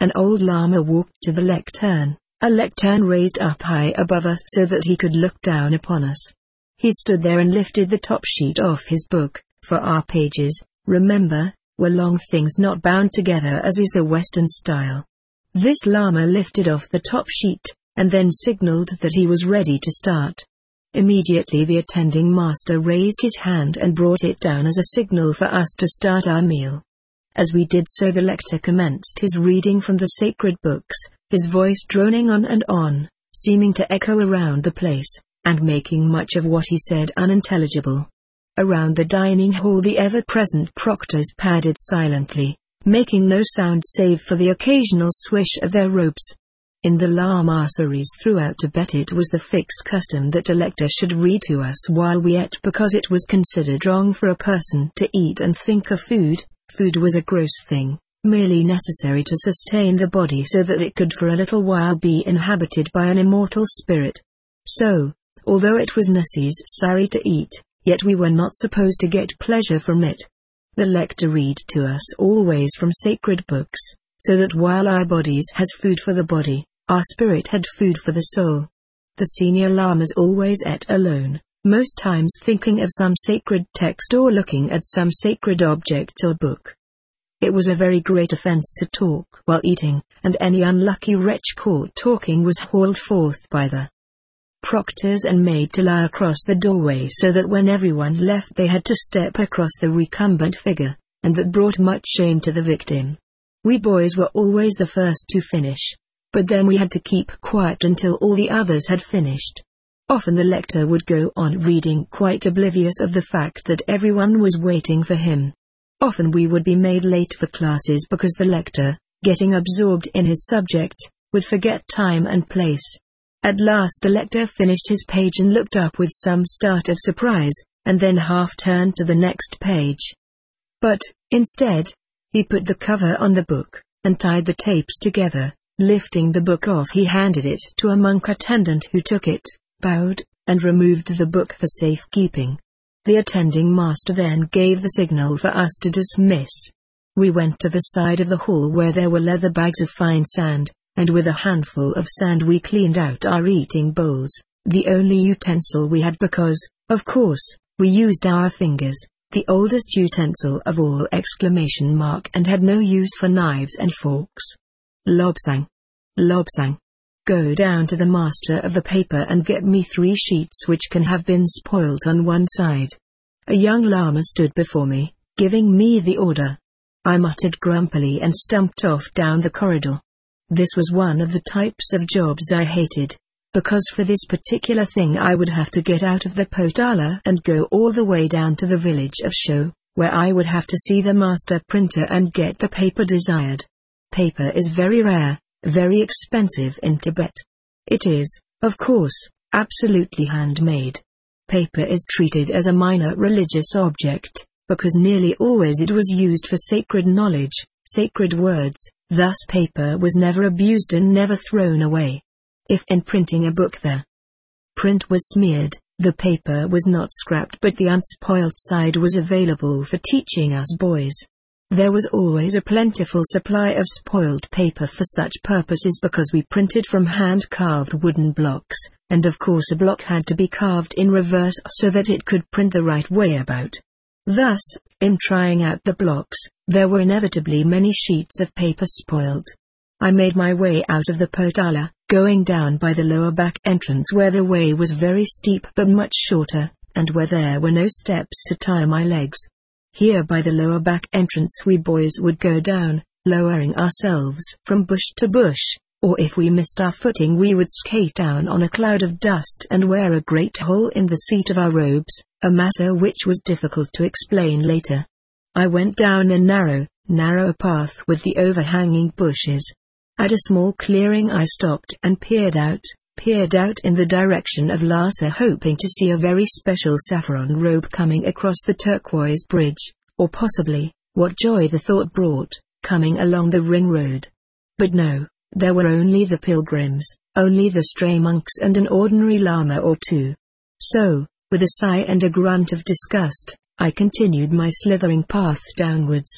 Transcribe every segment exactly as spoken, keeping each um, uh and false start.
An old Lama walked to the lectern, a lectern raised up high above us so that he could look down upon us. He stood there and lifted the top sheet off his book, for our pages, remember, were long things not bound together as is the Western style. This Lama lifted off the top sheet, and then signaled that he was ready to start. Immediately the attending master raised his hand and brought it down as a signal for us to start our meal. As we did so, the lector commenced his reading from the sacred books, his voice droning on and on, seeming to echo around the place, and making much of what he said unintelligible. Around the dining hall the ever-present proctors padded silently, making no sound save for the occasional swish of their robes. In the lamaseries throughout Tibet it was the fixed custom that a lector should read to us while we ate, because it was considered wrong for a person to eat and think of food. Food was a gross thing, merely necessary to sustain the body so that it could for a little while be inhabited by an immortal spirit. So, although it was necessary to eat, yet we were not supposed to get pleasure from it. The lector read to us always from sacred books, so that while our bodies has food for the body, our spirit had food for the soul. The senior lamas always ate alone, most times thinking of some sacred text or looking at some sacred object or book. It was a very great offense to talk while eating, and any unlucky wretch caught talking was hauled forth by the proctors and made to lie across the doorway, so that when everyone left they had to step across the recumbent figure, and that brought much shame to the victim. We boys were always the first to finish, but then we had to keep quiet until all the others had finished. Often the lector would go on reading quite oblivious of the fact that everyone was waiting for him. Often we would be made late for classes because the lector, getting absorbed in his subject, would forget time and place. At last the lector finished his page and looked up with some start of surprise, and then half turned to the next page. But, instead, he put the cover on the book, and tied the tapes together. Lifting the book off, he handed it to a monk attendant who took it, bowed, and removed the book for safekeeping. The attending master then gave the signal for us to dismiss. We went to the side of the hall where there were leather bags of fine sand, and with a handful of sand we cleaned out our eating bowls, the only utensil we had because, of course, we used our fingers, the oldest utensil of all exclamation mark, and had no use for knives and forks. Lobsang. Lobsang. Go down to the master of the paper and get me three sheets which can have been spoilt on one side. A young lama stood before me, giving me the order. I muttered grumpily and stumped off down the corridor. This was one of the types of jobs I hated, because for this particular thing I would have to get out of the potala and go all the way down to the village of Sho, where I would have to see the master printer and get the paper desired. Paper is very rare, very expensive in Tibet. It is, of course, absolutely handmade. Paper is treated as a minor religious object, because nearly always it was used for sacred knowledge, sacred words, thus paper was never abused and never thrown away. If in printing a book the print was smeared, the paper was not scrapped but the unspoilt side was available for teaching us boys. There was always a plentiful supply of spoiled paper for such purposes because we printed from hand-carved wooden blocks, and of course a block had to be carved in reverse so that it could print the right way about. Thus, in trying out the blocks, there were inevitably many sheets of paper spoiled. I made my way out of the potala, going down by the lower back entrance where the way was very steep but much shorter, and where there were no steps to tie my legs. Here by the lower back entrance we boys would go down, lowering ourselves from bush to bush, or if we missed our footing we would skate down on a cloud of dust and wear a great hole in the seat of our robes, a matter which was difficult to explain later. I went down a narrow, narrow path with the overhanging bushes. At a small clearing I stopped and peered out, peered out in the direction of Lhasa, hoping to see a very special saffron robe coming across the turquoise bridge, or possibly, what joy the thought brought, coming along the ring road. But no, there were only the pilgrims, only the stray monks and an ordinary lama or two. So, with a sigh and a grunt of disgust, I continued my slithering path downwards.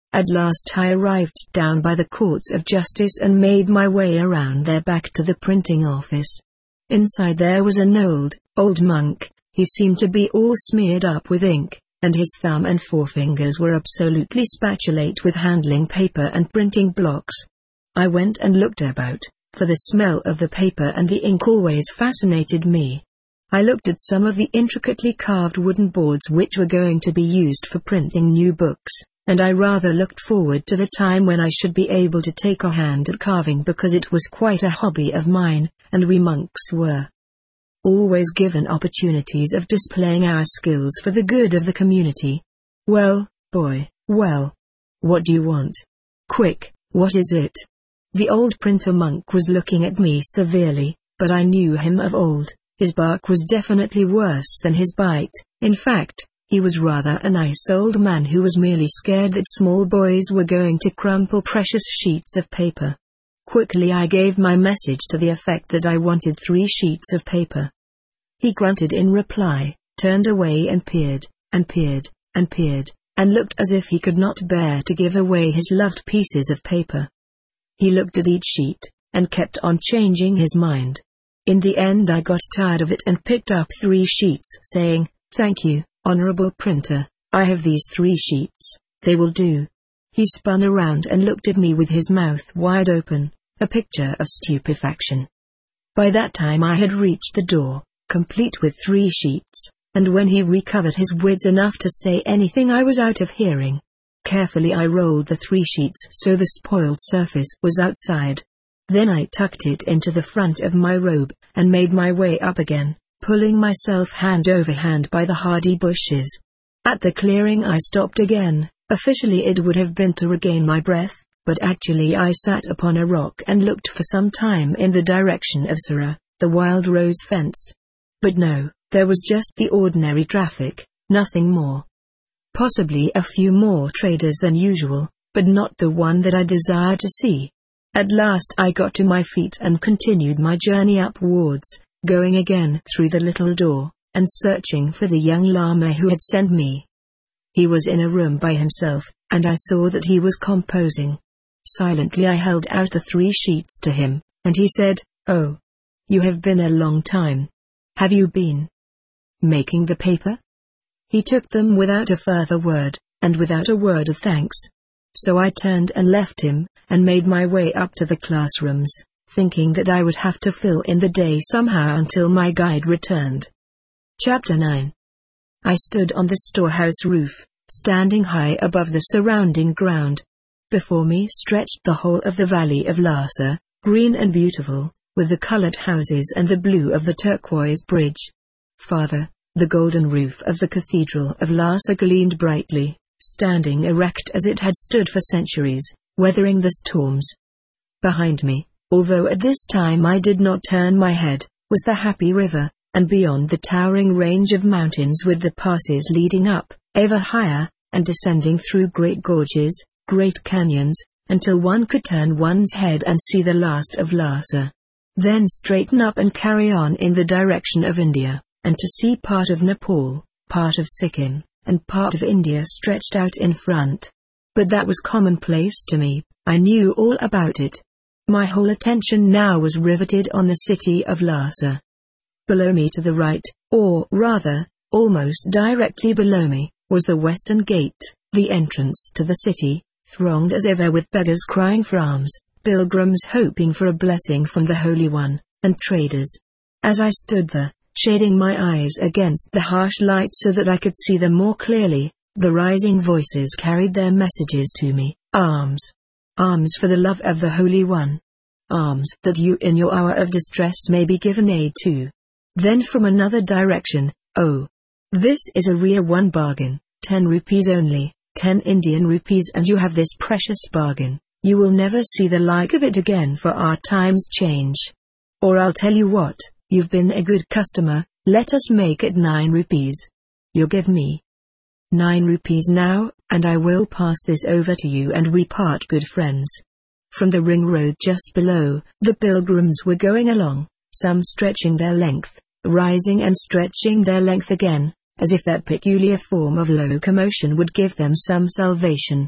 At last I arrived down by the courts of justice and made my way around there back to the printing office. Inside there was an old, old monk. He seemed to be all smeared up with ink, and his thumb and forefingers were absolutely spatulate with handling paper and printing blocks. I went and looked about, for the smell of the paper and the ink always fascinated me. I looked at some of the intricately carved wooden boards which were going to be used for printing new books, and I rather looked forward to the time when I should be able to take a hand at carving because it was quite a hobby of mine, and we monks were always given opportunities of displaying our skills for the good of the community. Well, boy, well. What do you want? Quick, what is it? The old printer monk was looking at me severely, but I knew him of old. His bark was definitely worse than his bite. In fact, he was rather a nice old man who was merely scared that small boys were going to crumple precious sheets of paper. Quickly I gave my message to the effect that I wanted three sheets of paper. He grunted in reply, turned away and peered, and peered, and peered, and looked as if he could not bear to give away his loved pieces of paper. He looked at each sheet, and kept on changing his mind. In the end I got tired of it and picked up three sheets, saying, "Thank you, honorable printer, I have these three sheets, they will do." He spun around and looked at me with his mouth wide open, a picture of stupefaction. By that time I had reached the door, complete with three sheets, and when he recovered his wits enough to say anything I was out of hearing. Carefully I rolled the three sheets so the spoiled surface was outside. Then I tucked it into the front of my robe, and made my way up again, pulling myself hand over hand by the hardy bushes. At the clearing I stopped again. Officially it would have been to regain my breath, but actually I sat upon a rock and looked for some time in the direction of Sarah, the wild rose fence. But no, there was just the ordinary traffic, nothing more. Possibly a few more traders than usual, but not the one that I desired to see. At last I got to my feet and continued my journey upwards, going again through the little door, and searching for the young lama who had sent me. He was in a room by himself, and I saw that he was composing. Silently I held out the three sheets to him, and he said, "Oh, you have been a long time. Have you been making the paper?" He took them without a further word, and without a word of thanks. So I turned and left him, and made my way up to the classrooms, thinking that I would have to fill in the day somehow until my guide returned. Chapter nine. I stood on the storehouse roof, standing high above the surrounding ground. Before me stretched the whole of the valley of Lhasa, green and beautiful, with the colored houses and the blue of the turquoise bridge. Farther, the golden roof of the Cathedral of Lhasa gleamed brightly, standing erect as it had stood for centuries, weathering the storms. Behind me, although at this time I did not turn my head, was the happy river, and beyond the towering range of mountains with the passes leading up, ever higher, and descending through great gorges, great canyons, until one could turn one's head and see the last of Lhasa. Then straighten up and carry on in the direction of India, and to see part of Nepal, part of Sikkim, and part of India stretched out in front. But that was commonplace to me, I knew all about it. My whole attention now was riveted on the city of Lhasa. Below me to the right, or rather, almost directly below me, was the western gate, the entrance to the city, thronged as ever with beggars crying for alms, pilgrims hoping for a blessing from the Holy One, and traders. As I stood there, shading my eyes against the harsh light so that I could see them more clearly, the rising voices carried their messages to me. Alms. Alms for the love of the Holy One. Alms that you in your hour of distress may be given aid to. Then from another direction, "Oh, this is a rare one bargain, ten rupees only, ten Indian rupees, and you have this precious bargain. You will never see the like of it again, for our times change. Or I'll tell you what, you've been a good customer, let us make it nine rupees. You'll give me nine rupees now, and I will pass this over to you and we part good friends." From the ring road just below, the pilgrims were going along, some stretching their length, rising and stretching their length again, as if that peculiar form of locomotion would give them some salvation.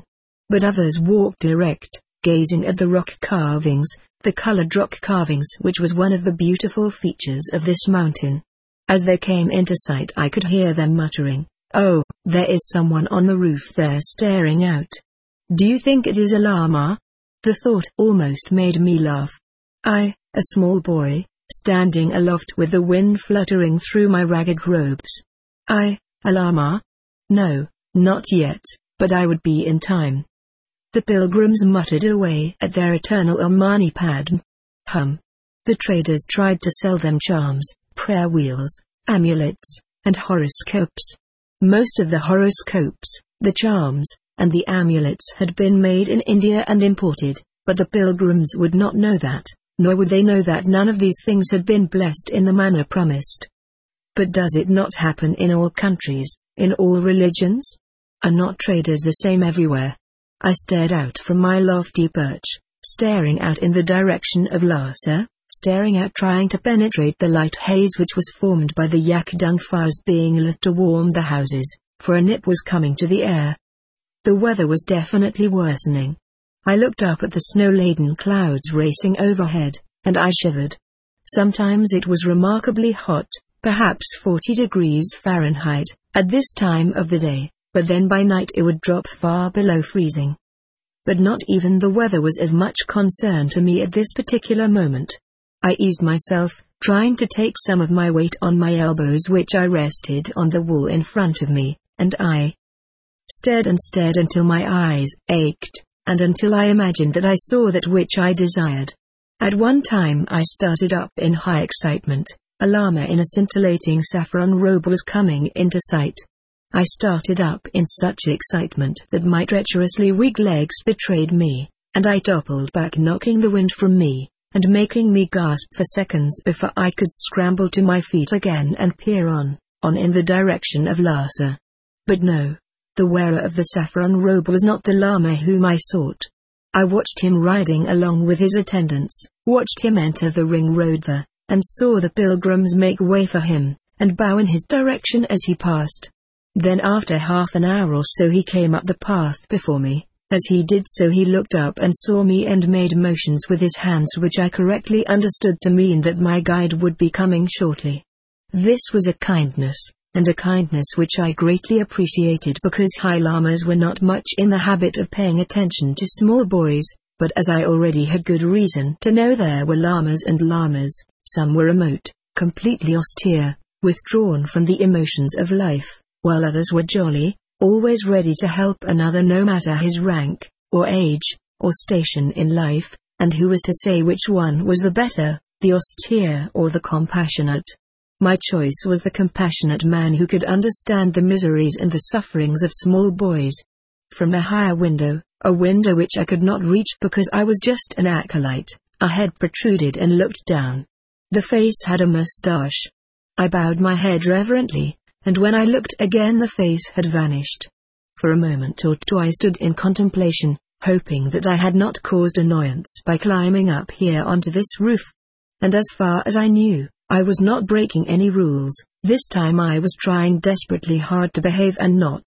but others walked erect, gazing at the rock carvings, the colored rock carvings which was one of the beautiful features of this mountain. As they came into sight I could hear them muttering, "Oh, there is someone on the roof there staring out. Do you think it is a llama?" The thought almost made me laugh. I, a small boy, standing aloft with the wind fluttering through my ragged robes. I, a llama? No, not yet, but I would be in time. The pilgrims muttered away at their eternal Om Mani Padme. Hum. The traders tried to sell them charms, prayer wheels, amulets, and horoscopes. Most of the horoscopes, the charms, and the amulets had been made in India and imported, but the pilgrims would not know that, nor would they know that none of these things had been blessed in the manner promised. But does it not happen in all countries, in all religions? Are not traders the same everywhere? I stared out from my lofty perch, staring out in the direction of Lhasa, staring out trying to penetrate the light haze which was formed by the yak dung fires being lit to warm the houses, for a nip was coming to the air. The weather was definitely worsening. I looked up at the snow-laden clouds racing overhead, and I shivered. Sometimes it was remarkably hot, perhaps forty degrees Fahrenheit, at this time of the day, but then by night it would drop far below freezing. But not even the weather was of much concern to me at this particular moment. I eased myself, trying to take some of my weight on my elbows which I rested on the wall in front of me, and I stared and stared until my eyes ached, and until I imagined that I saw that which I desired. At one time I started up in high excitement. A llama in a scintillating saffron robe was coming into sight. I started up in such excitement that my treacherously weak legs betrayed me, and I toppled back, knocking the wind from me, and making me gasp for seconds before I could scramble to my feet again and peer on, on in the direction of Lhasa. But no, the wearer of the saffron robe was not the llama whom I sought. I watched him riding along with his attendants, watched him enter the ring road there, and saw the pilgrims make way for him, and bow in his direction as he passed. Then after half an hour or so he came up the path before me. As he did so he looked up and saw me and made motions with his hands which I correctly understood to mean that my guide would be coming shortly. This was a kindness, and a kindness which I greatly appreciated because high llamas were not much in the habit of paying attention to small boys, but as I already had good reason to know there were llamas and llamas, some were remote, completely austere, withdrawn from the emotions of life, while others were jolly, always ready to help another no matter his rank, or age, or station in life, and who was to say which one was the better, the austere or the compassionate? My choice was the compassionate man who could understand the miseries and the sufferings of small boys. From a higher window, a window which I could not reach because I was just an acolyte, a head protruded and looked down. The face had a moustache. I bowed my head reverently, and when I looked again the face had vanished. For a moment or two I stood in contemplation, hoping that I had not caused annoyance by climbing up here onto this roof. And as far as I knew, I was not breaking any rules. This time I was trying desperately hard to behave and not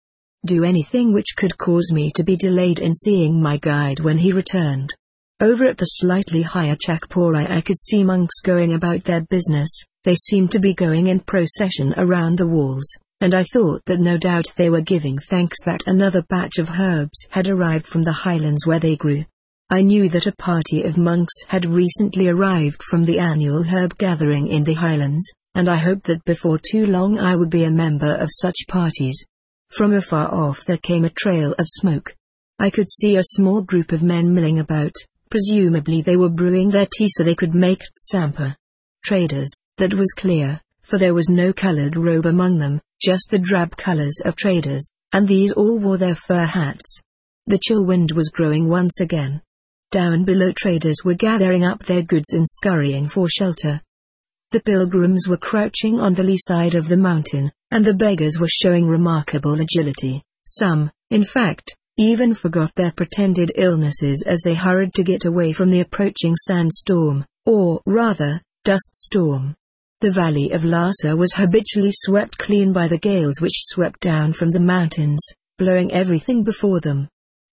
do anything which could cause me to be delayed in seeing my guide when he returned. Over at the slightly higher Chakpori I could see monks going about their business. They seemed to be going in procession around the walls, and I thought that no doubt they were giving thanks that another batch of herbs had arrived from the highlands where they grew. I knew that a party of monks had recently arrived from the annual herb gathering in the highlands, and I hoped that before too long I would be a member of such parties. From afar off there came a trail of smoke. I could see a small group of men milling about. Presumably they were brewing their tea so they could make tsampa. Traders, that was clear, for there was no colored robe among them, just the drab colors of traders, and these all wore their fur hats. The chill wind was growing once again. Down below traders were gathering up their goods and scurrying for shelter. The pilgrims were crouching on the lee side of the mountain, and the beggars were showing remarkable agility. Some, in fact, even forgot their pretended illnesses as they hurried to get away from the approaching sandstorm, or rather, dust storm. The valley of Lhasa was habitually swept clean by the gales which swept down from the mountains, blowing everything before them.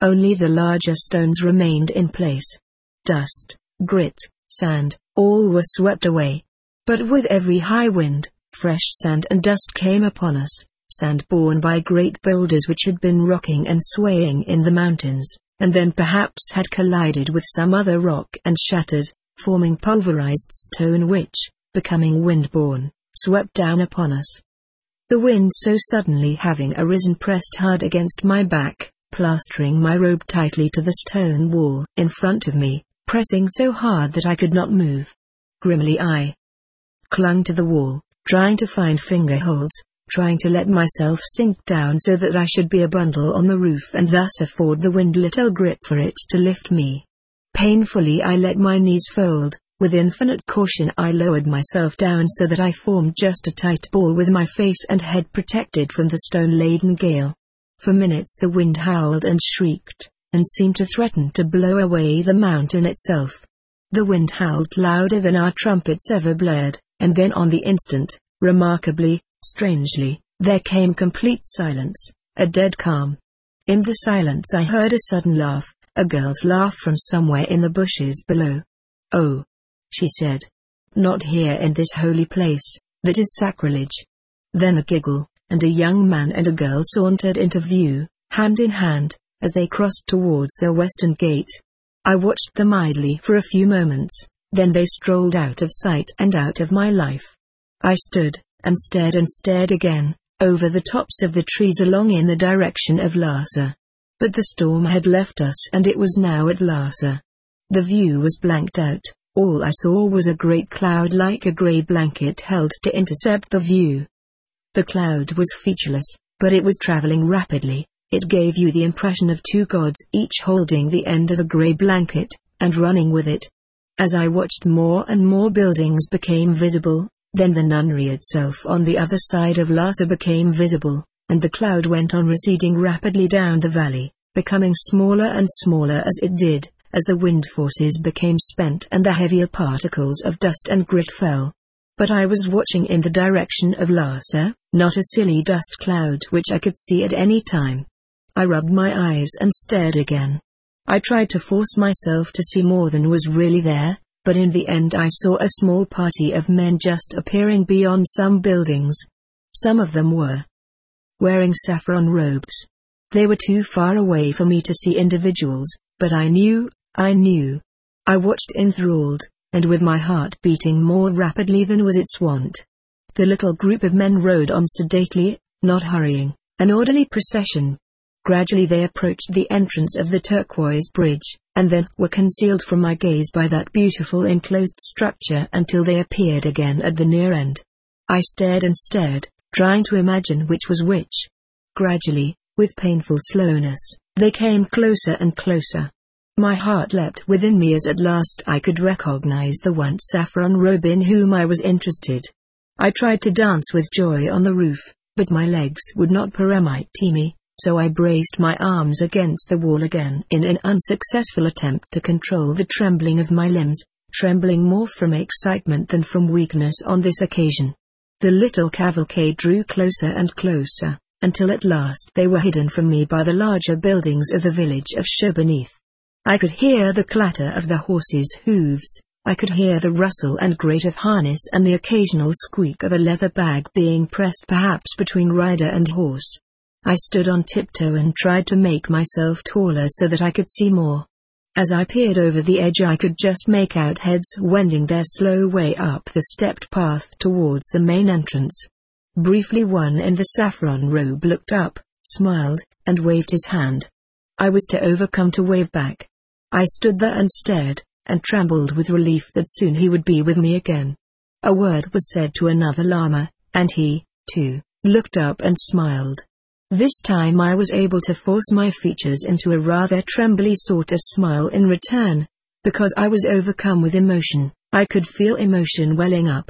Only the larger stones remained in place. Dust, grit, sand, all were swept away. But with every high wind, fresh sand and dust came upon us, sand borne by great boulders which had been rocking and swaying in the mountains, and then perhaps had collided with some other rock and shattered, forming pulverized stone which, becoming wind-borne, swept down upon us. The wind so suddenly having arisen pressed hard against my back, plastering my robe tightly to the stone wall in front of me, pressing so hard that I could not move. Grimly I clung to the wall, trying to find fingerholds, trying to let myself sink down so that I should be a bundle on the roof and thus afford the wind little grip for it to lift me. Painfully I let my knees fold, with infinite caution I lowered myself down so that I formed just a tight ball with my face and head protected from the stone-laden gale. For minutes the wind howled and shrieked, and seemed to threaten to blow away the mountain itself. The wind howled louder than our trumpets ever blared, and then on the instant, remarkably, strangely, there came complete silence, a dead calm. In the silence I heard a sudden laugh, a girl's laugh from somewhere in the bushes below. "Oh," she said. "Not here in this holy place, that is sacrilege." Then a giggle, and a young man and a girl sauntered into view, hand in hand, as they crossed towards their western gate. I watched them idly for a few moments, then they strolled out of sight and out of my life. I stood, and stared and stared again, over the tops of the trees along in the direction of Lhasa. But the storm had left us and it was now at Lhasa. The view was blanked out, all I saw was a great cloud like a grey blanket held to intercept the view. The cloud was featureless, but it was travelling rapidly. It gave you the impression of two gods each holding the end of a grey blanket, and running with it. As I watched, more and more buildings became visible, then the nunnery itself on the other side of Lhasa became visible, and the cloud went on receding rapidly down the valley, becoming smaller and smaller as it did, as the wind forces became spent and the heavier particles of dust and grit fell. But I was watching in the direction of Lhasa, not a silly dust cloud which I could see at any time. I rubbed my eyes and stared again. I tried to force myself to see more than was really there, but in the end I saw a small party of men just appearing beyond some buildings. Some of them were wearing saffron robes. They were too far away for me to see individuals, but I knew, I knew. I watched enthralled, and with my heart beating more rapidly than was its wont. The little group of men rode on sedately, not hurrying, an orderly procession. Gradually they approached the entrance of the turquoise bridge, and then were concealed from my gaze by that beautiful enclosed structure until they appeared again at the near end. I stared and stared, trying to imagine which was which. Gradually, with painful slowness, they came closer and closer. My heart leapt within me as at last I could recognize the once saffron robe in whom I was interested. I tried to dance with joy on the roof, but my legs would not permit me. So I braced my arms against the wall again in an unsuccessful attempt to control the trembling of my limbs, trembling more from excitement than from weakness on this occasion. The little cavalcade drew closer and closer, until at last they were hidden from me by the larger buildings of the village of Shur beneath. I could hear the clatter of the horses' hooves, I could hear the rustle and grate of harness and the occasional squeak of a leather bag being pressed perhaps between rider and horse. I stood on tiptoe and tried to make myself taller so that I could see more. As I peered over the edge I could just make out heads wending their slow way up the stepped path towards the main entrance. Briefly one in the saffron robe looked up, smiled, and waved his hand. I was to overcome to wave back. I stood there and stared, and trembled with relief that soon he would be with me again. A word was said to another Lama, and he, too, looked up and smiled. This time I was able to force my features into a rather trembly sort of smile in return. Because I was overcome with emotion, I could feel emotion welling up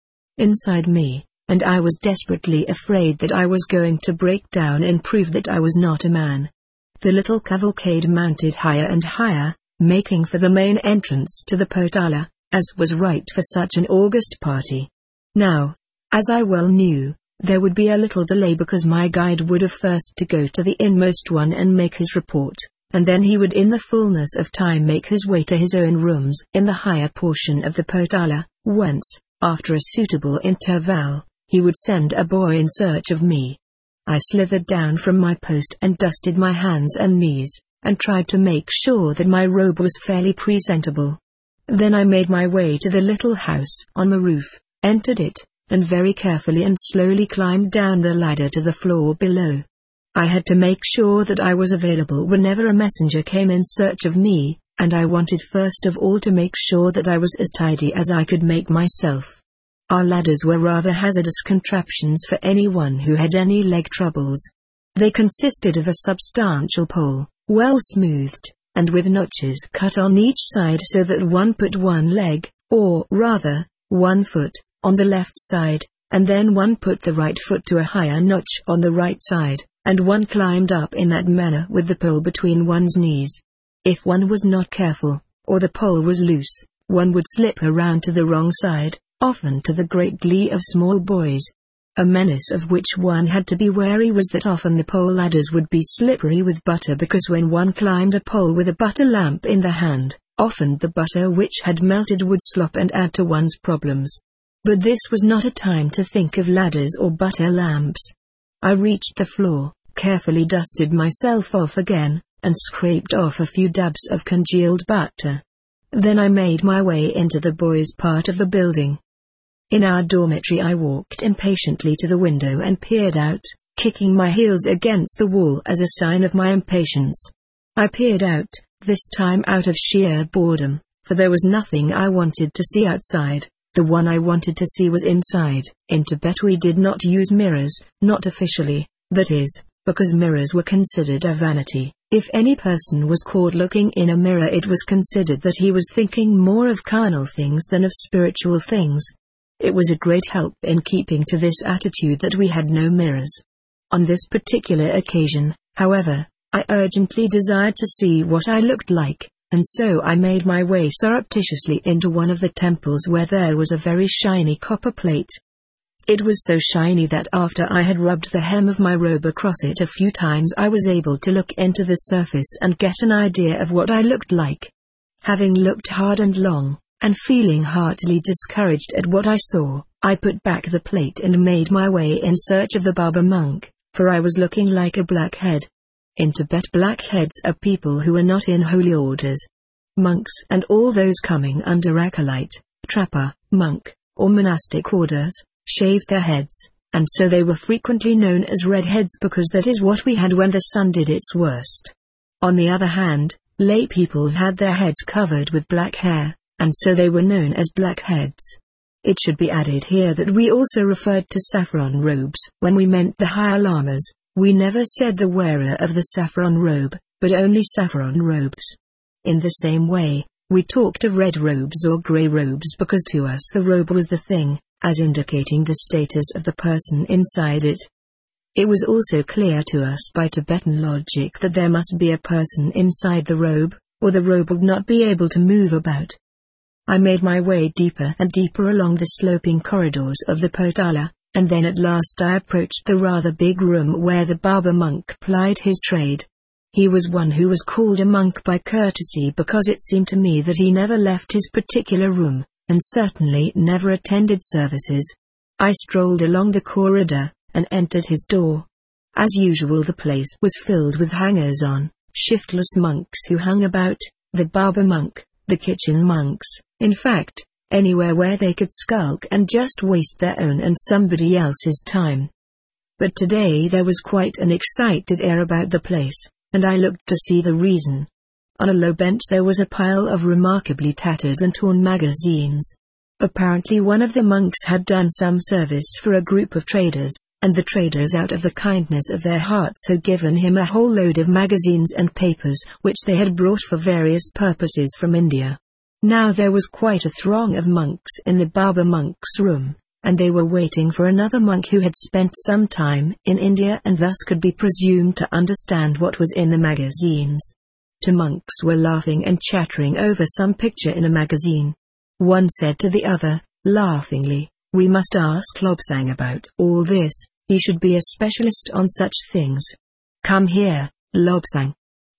inside me, and I was desperately afraid that I was going to break down and prove that I was not a man. The little cavalcade mounted higher and higher, making for the main entrance to the Potala, as was right for such an august party. Now, as I well knew, there would be a little delay because my guide would have first to go to the inmost one and make his report, and then he would in the fullness of time make his way to his own rooms in the higher portion of the Potala, whence, after a suitable interval, he would send a boy in search of me. I slithered down from my post and dusted my hands and knees, and tried to make sure that my robe was fairly presentable. Then I made my way to the little house on the roof, entered it, and very carefully and slowly climbed down the ladder to the floor below. I had to make sure that I was available whenever a messenger came in search of me, and I wanted first of all to make sure that I was as tidy as I could make myself. Our ladders were rather hazardous contraptions for anyone who had any leg troubles. They consisted of a substantial pole, well smoothed, and with notches cut on each side so that one put one leg, or rather, one foot, on the left side, and then one put the right foot to a higher notch on the right side, and one climbed up in that manner with the pole between one's knees. If one was not careful, or the pole was loose, one would slip around to the wrong side, often to the great glee of small boys. A menace of which one had to be wary was that often the pole ladders would be slippery with butter, because when one climbed a pole with a butter lamp in the hand, often the butter which had melted would slop and add to one's problems. But this was not a time to think of ladders or butter lamps. I reached the floor, carefully dusted myself off again, and scraped off a few dabs of congealed butter. Then I made my way into the boys' part of the building. In our dormitory I walked impatiently to the window and peered out, kicking my heels against the wall as a sign of my impatience. I peered out, this time out of sheer boredom, for there was nothing I wanted to see outside. The one I wanted to see was inside. In Tibet we did not use mirrors, not officially, that is, because mirrors were considered a vanity. If any person was caught looking in a mirror, it was considered that he was thinking more of carnal things than of spiritual things. It was a great help in keeping to this attitude that we had no mirrors. On this particular occasion, however, I urgently desired to see what I looked like, and so I made my way surreptitiously into one of the temples where there was a very shiny copper plate. It was so shiny that after I had rubbed the hem of my robe across it a few times I was able to look into the surface and get an idea of what I looked like. Having looked hard and long, and feeling heartily discouraged at what I saw, I put back the plate and made my way in search of the Baba monk, for I was looking like a blackhead. In Tibet, blackheads are people who are not in holy orders. Monks and all those coming under acolyte, trapper, monk, or monastic orders, shaved their heads, and so they were frequently known as redheads because that is what we had when the sun did its worst. On the other hand, lay people had their heads covered with black hair, and so they were known as blackheads. It should be added here that we also referred to saffron robes when we meant the higher lamas. We never said the wearer of the saffron robe, but only saffron robes. In the same way, we talked of red robes or grey robes because to us the robe was the thing, as indicating the status of the person inside it. It was also clear to us by Tibetan logic that there must be a person inside the robe, or the robe would not be able to move about. I made my way deeper and deeper along the sloping corridors of the Potala, and then at last I approached the rather big room where the Baba monk plied his trade. He was one who was called a monk by courtesy because it seemed to me that he never left his particular room, and certainly never attended services. I strolled along the corridor, and entered his door. As usual, the place was filled with hangers-on, shiftless monks who hung about, the Baba monk, the kitchen monks, in fact, anywhere where they could skulk and just waste their own and somebody else's time. But today there was quite an excited air about the place, and I looked to see the reason. On a low bench there was a pile of remarkably tattered and torn magazines. Apparently one of the monks had done some service for a group of traders, and the traders out of the kindness of their hearts had given him a whole load of magazines and papers which they had brought for various purposes from India. Now there was quite a throng of monks in the Baba monk's room, and they were waiting for another monk who had spent some time in India and thus could be presumed to understand what was in the magazines. Two monks were laughing and chattering over some picture in a magazine. One said to the other, laughingly, "We must ask Lobsang about all this, he should be a specialist on such things. Come here, Lobsang."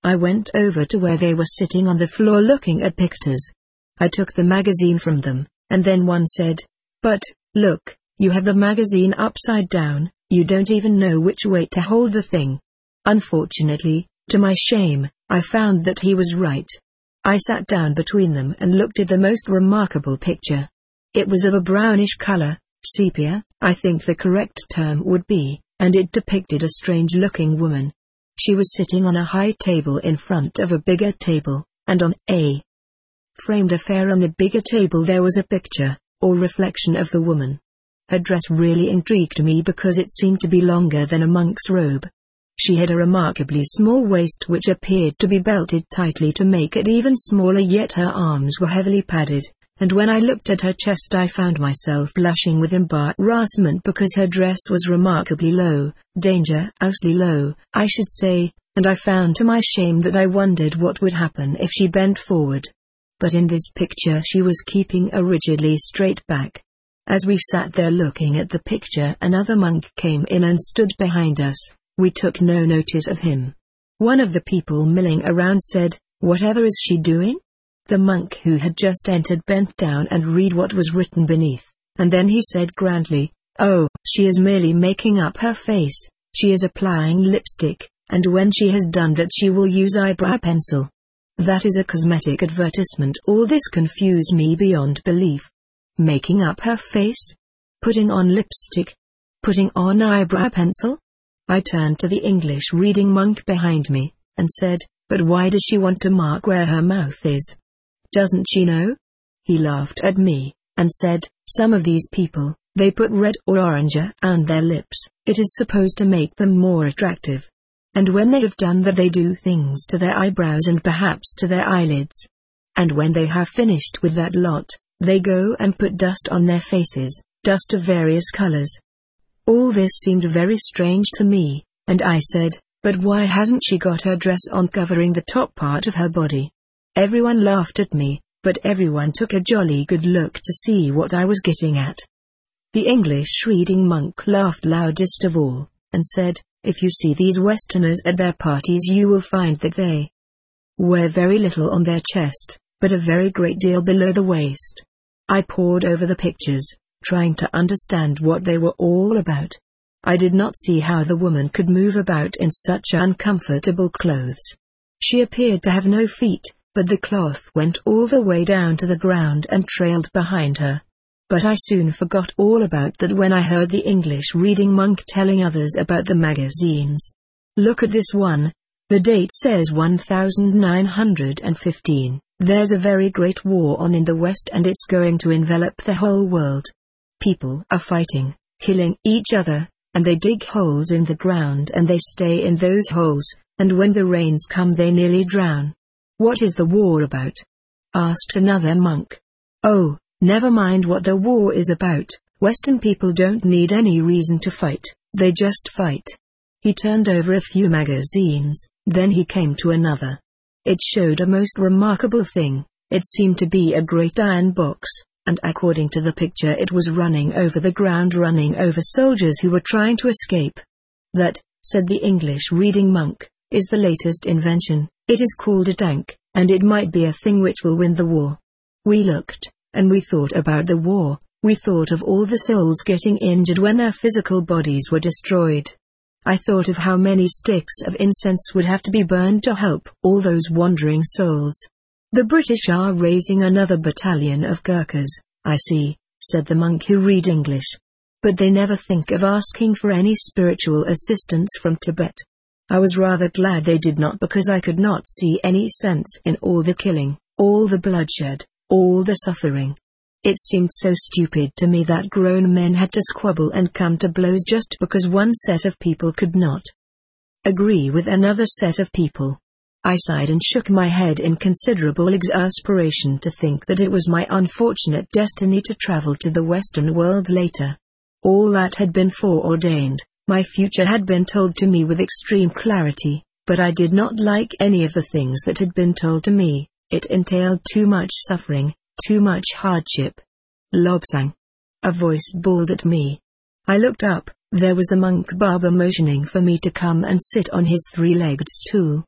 I went over to where they were sitting on the floor looking at pictures. I took the magazine from them, and then one said, "But, look, you have the magazine upside down, you don't even know which way to hold the thing." Unfortunately, to my shame, I found that he was right. I sat down between them and looked at the most remarkable picture. It was of a brownish color, sepia, I think the correct term would be, and it depicted a strange-looking woman. She was sitting on a high table in front of a bigger table, and on a framed affair on the bigger table there was a picture, or reflection of the woman. Her dress really intrigued me because it seemed to be longer than a monk's robe. She had a remarkably small waist which appeared to be belted tightly to make it even smaller, yet her arms were heavily padded, and when I looked at her chest I found myself blushing with embarrassment because her dress was remarkably low, dangerously low, I should say, and I found to my shame that I wondered what would happen if she bent forward. But in this picture she was keeping a rigidly straight back. As we sat there looking at the picture, another monk came in and stood behind us. We took no notice of him. One of the people milling around said, "Whatever is she doing?" The monk who had just entered bent down and read what was written beneath, and then he said grandly, "Oh, she is merely making up her face, she is applying lipstick, and when she has done that she will use eyebrow pencil. That is a cosmetic advertisement." All this confused me beyond belief. Making up her face? Putting on lipstick? Putting on eyebrow pencil? I turned to the English reading monk behind me, and said, "But why does she want to mark where her mouth is? Doesn't she know?" He laughed at me, and said, "Some of these people, they put red or orange on their lips, it is supposed to make them more attractive. And when they have done that they do things to their eyebrows and perhaps to their eyelids. And when they have finished with that lot, they go and put dust on their faces, dust of various colors." All this seemed very strange to me, and I said, "But why hasn't she got her dress on covering the top part of her body?" Everyone laughed at me, but everyone took a jolly good look to see what I was getting at. The English reading monk laughed loudest of all, and said, "If you see these Westerners at their parties you will find that they wear very little on their chest, but a very great deal below the waist." I pored over the pictures, trying to understand what they were all about. I did not see how the woman could move about in such uncomfortable clothes. She appeared to have no feet, but the cloth went all the way down to the ground and trailed behind her. But I soon forgot all about that when I heard the English reading monk telling others about the magazines. "Look at this one. The date says one thousand nine hundred fifteen. There's a very great war on in the West and it's going to envelop the whole world. People are fighting, killing each other, and they dig holes in the ground and they stay in those holes, and when the rains come they nearly drown." "What is the war about?" asked another monk. "Oh, never mind what the war is about. Western people don't need any reason to fight, they just fight." He turned over a few magazines, then he came to another. It showed a most remarkable thing. It seemed to be a great iron box, and according to the picture it was running over the ground, running over soldiers who were trying to escape. "That," said the English reading monk, "is the latest invention. It is called a tank, and it might be a thing which will win the war." We looked, and we thought about the war. We thought of all the souls getting injured when their physical bodies were destroyed. I thought of how many sticks of incense would have to be burned to help all those wandering souls. "The British are raising another battalion of Gurkhas, I see," said the monk who read English. "But they never think of asking for any spiritual assistance from Tibet." I was rather glad they did not, because I could not see any sense in all the killing, all the bloodshed, all the suffering. It seemed so stupid to me that grown men had to squabble and come to blows just because one set of people could not agree with another set of people. I sighed and shook my head in considerable exasperation to think that it was my unfortunate destiny to travel to the Western world later. All that had been foreordained, my future had been told to me with extreme clarity, but I did not like any of the things that had been told to me. It entailed too much suffering, too much hardship. "Lobsang!" a voice bawled at me. I looked up. There was the monk Baba motioning for me to come and sit on his three-legged stool.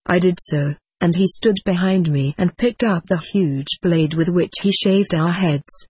I did so, and he stood behind me and picked up the huge blade with which he shaved our heads.